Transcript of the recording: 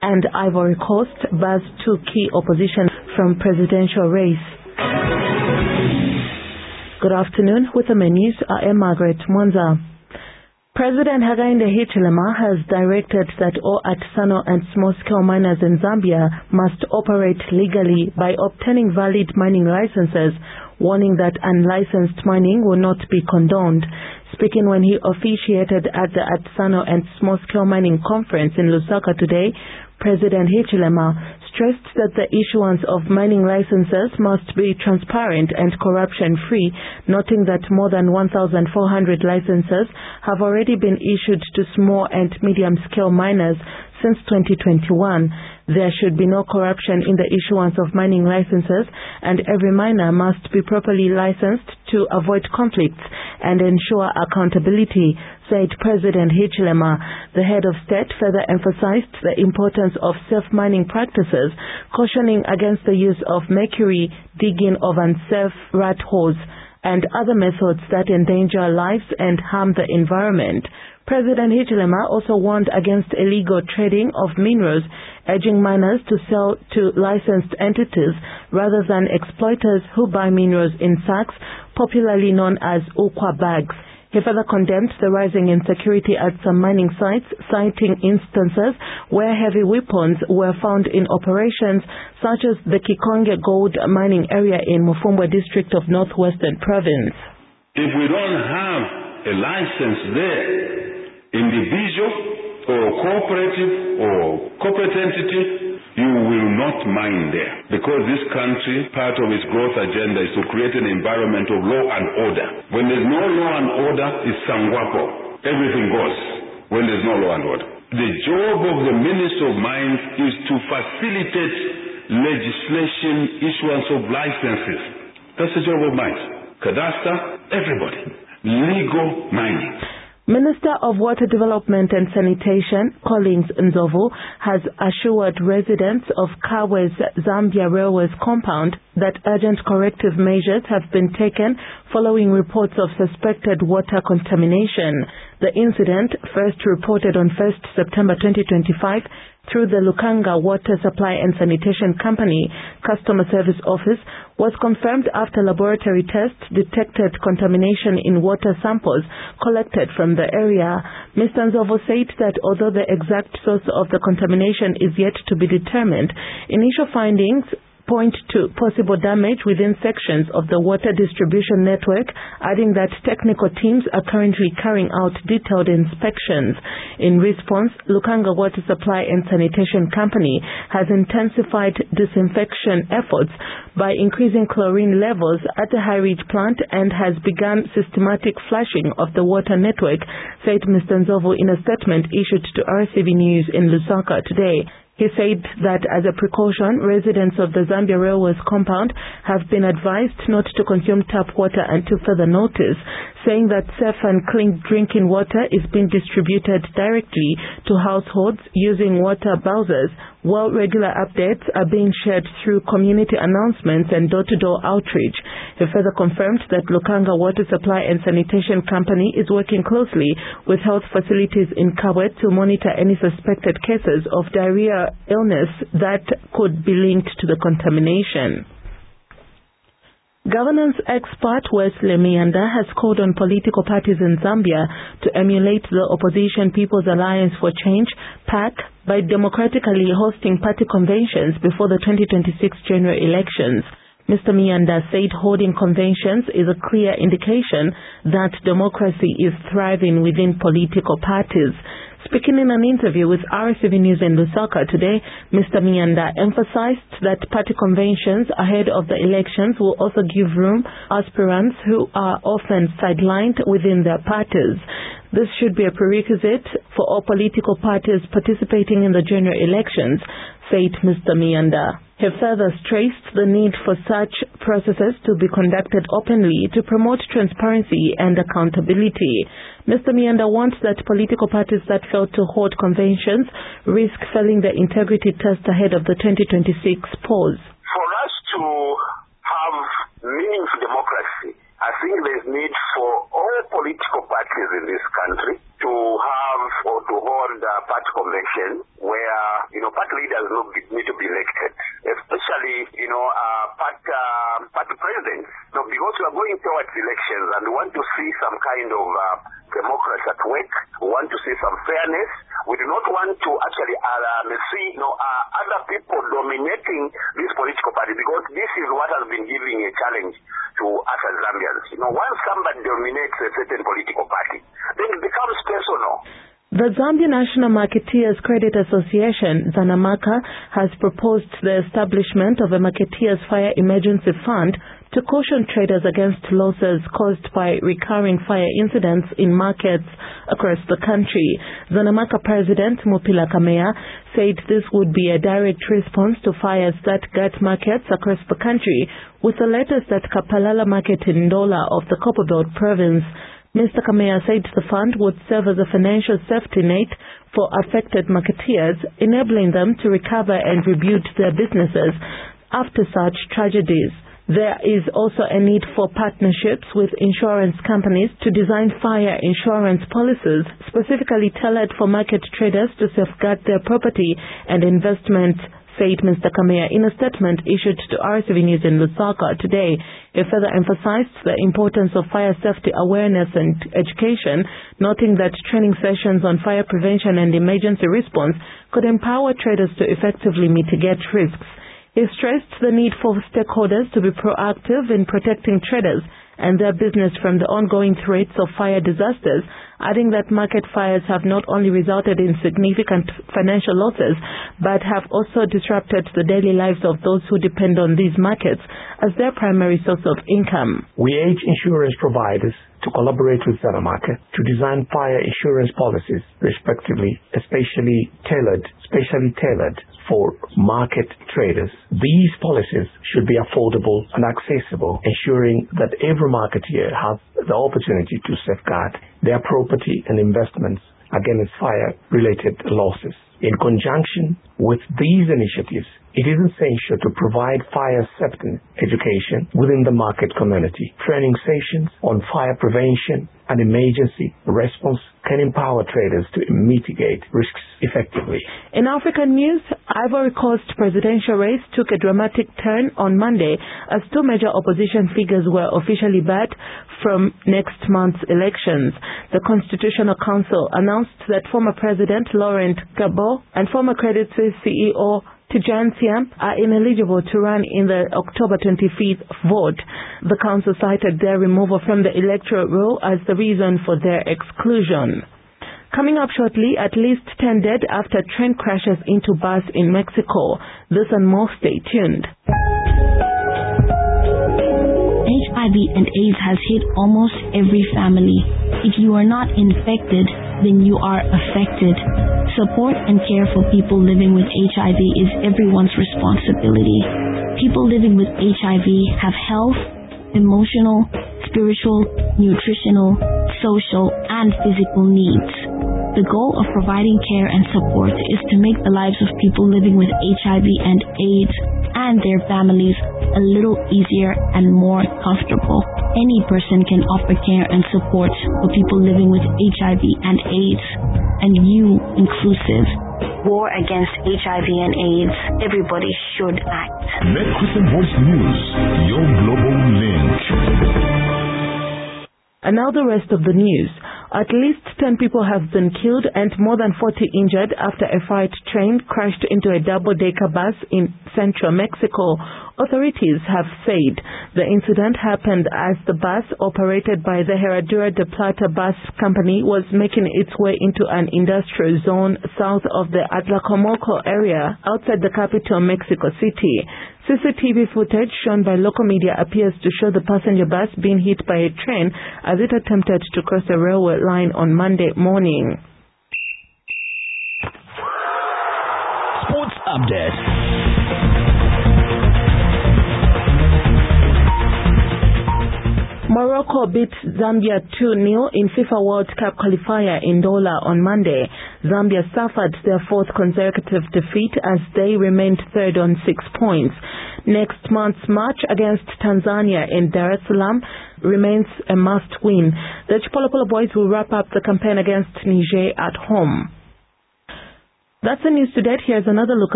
and Ivory Coast bars two key opposition from presidential race. Good afternoon. With the news, I am Margaret Mwanza. President Hakainde Hichilema has directed that all artisanal and small-scale miners in Zambia must operate legally by obtaining valid mining licenses, warning that unlicensed mining will not be condoned. Speaking when he officiated at the Artisanal and Small-Scale Mining Conference in Lusaka today, President Hichilema stressed that the issuance of mining licenses must be transparent and corruption-free, noting that more than 1,400 licenses have already been issued to small and medium-scale miners since 2021. There should be no corruption in the issuance of mining licenses, and every miner must be properly licensed to avoid conflicts and ensure accountability, said President Hichilema. The head of state further emphasized the importance of safe mining practices, cautioning against the use of mercury, digging of unsafe rat holes, and other methods that endanger lives and harm the environment. President Hichilema also warned against illegal trading of minerals, urging miners to sell to licensed entities rather than exploiters who buy minerals in sacks, popularly known as ukwa bags. He further condemned the rising insecurity at some mining sites, citing instances where heavy weapons were found in operations, such as the Kikonge gold mining area in Mufumbwe district of Northwestern Province. If we don't have a license there, individual or cooperative or corporate entity, you will not mine there. Because this country, part of its growth agenda is to create an environment of law and order. When there's no law and order, it's sangwapo. Everything goes when there's no law and order. The job of the Minister of Mines is to facilitate legislation, issuance of licenses. That's the job of mines. Cadastre, everybody. Legal mining. Minister of Water Development and Sanitation, Collins Nzovu, has assured residents of Kawe's Zambia Railways compound that urgent corrective measures have been taken following reports of suspected water contamination. The incident, first reported on 1st September 2025 through the Lukanga Water Supply and Sanitation Company Customer Service Office, was confirmed after laboratory tests detected contamination in water samples collected from the area. Mr. Nzovu said that although the exact source of the contamination is yet to be determined, initial findings point to possible damage within sections of the water distribution network, adding that technical teams are currently carrying out detailed inspections. In response, Lukanga Water Supply and Sanitation Company has intensified disinfection efforts by increasing chlorine levels at the High Ridge plant and has begun systematic flushing of the water network, said Mr. Nzovu in a statement issued to RCV News in Lusaka today. He said that as a precaution, residents of the Zambia Railways compound have been advised not to consume tap water until further notice, saying that safe and clean drinking water is being distributed directly to households using water bowsers, while regular updates are being shared through community announcements and door-to-door outreach. He further confirmed that Lukanga Water Supply and Sanitation Company is working closely with health facilities in Kabwe to monitor any suspected cases of diarrhea illness that could be linked to the contamination. Governance expert Wesley Miyanda has called on political parties in Zambia to emulate the opposition People's Alliance for Change, PAC, by democratically hosting party conventions before the 2026 general elections. Mr. Miyanda said holding conventions is a clear indication that democracy is thriving within political parties. Speaking in an interview with RCV News in Lusaka today, Mr. Miyanda emphasized that party conventions ahead of the elections will also give room aspirants who are often sidelined within their parties. This should be a prerequisite for all political parties participating in the general elections, said Mr. Miyanda. He further stressed the need for such processes to be conducted openly to promote transparency and accountability. Mr. Miyanda wants that political parties that fail to hold conventions risk failing the integrity test ahead of the 2026 polls. For us to have meaningful democracy, I think there's need for all political parties in this country to have or to hold a party convention where, party leaders need to be elected, especially, party presidents. Because we are going towards elections and we want to see some kind of democracy at work. We want to see some fairness. We do not want to actually see other people dominating this political party, because this is what has been giving a challenge to us as Zambians. Once somebody dominates a certain political party, then it becomes personal. The Zambia National Marketeers Credit Association, ZANAMACA, has proposed the establishment of a Marketeers Fire Emergency Fund to caution traders against losses caused by recurring fire incidents in markets across the country. ZANAMACA President Mupila Kameya said this would be a direct response to fires that gut markets across the country, with the latest at Kapalala Market in Ndola of the Copperbelt province. Mr. Kameya said the fund would serve as a financial safety net for affected marketeers, enabling them to recover and rebuild their businesses after such tragedies. There is also a need for partnerships with insurance companies to design fire insurance policies specifically tailored for market traders to safeguard their property and investments, said Mr. Kameya in a statement issued to RTV News in Lusaka today. He further emphasized the importance of fire safety awareness and education, noting that training sessions on fire prevention and emergency response could empower traders to effectively mitigate risks. He stressed the need for stakeholders to be proactive in protecting traders and their business from the ongoing threats of fire disasters, adding that market fires have not only resulted in significant financial losses, but have also disrupted the daily lives of those who depend on these markets as their primary source of income. We urge insurance providers to collaborate with ZANAMACA to design fire insurance policies, respectively, specially tailored for market traders. These policies should be affordable and accessible, ensuring that every marketeer has the opportunity to safeguard their property and investments against fire-related losses. In conjunction with these initiatives, it is essential to provide fire safety education within the market community. Training sessions on fire prevention and emergency response can empower traders to mitigate risks effectively. In African news, Ivory Coast presidential race took a dramatic turn on Monday as two major opposition figures were officially barred from next month's elections. The Constitutional Council announced that former President Laurent Gbagbo and former Credit Suisse CEO Tidjane Thiam are ineligible to run in the October 25th vote. The council cited their removal from the electoral roll as the reason for their exclusion. Coming up shortly, at least 10 dead after train crashes into bus in Mexico. This and more, stay tuned. HIV and AIDS has hit almost every family. If you are not infected, then you are affected. Support and care for people living with HIV is everyone's responsibility. People living with HIV have health, emotional, spiritual, nutritional, social, and physical needs. The goal of providing care and support is to make the lives of people living with HIV and AIDS and their families a little easier and more comfortable. Any person can offer care and support for people living with HIV and AIDS, and you inclusive. War against HIV and AIDS. Everybody should act. Let Christian Voice News, your global link. And now the rest of the news. At least 10 people have been killed and more than 40 injured after a freight train crashed into a double-decker bus in central Mexico. Authorities have said the incident happened as the bus, operated by the Herradura de Plata Bus Company, was making its way into an industrial zone south of the Atlacomulco area outside the capital, Mexico City. CCTV footage shown by local media appears to show the passenger bus being hit by a train as it attempted to cross a railway line on Monday morning. Sports update. Morocco beat Zambia 2-0 in FIFA World Cup qualifier in Ndola on Monday. Zambia suffered their fourth consecutive defeat as they remained third on 6 points. Next month's match against Tanzania in Dar es Salaam remains a must-win. The Chipolopolo boys will wrap up the campaign against Niger at home. That's the news today. Here's another look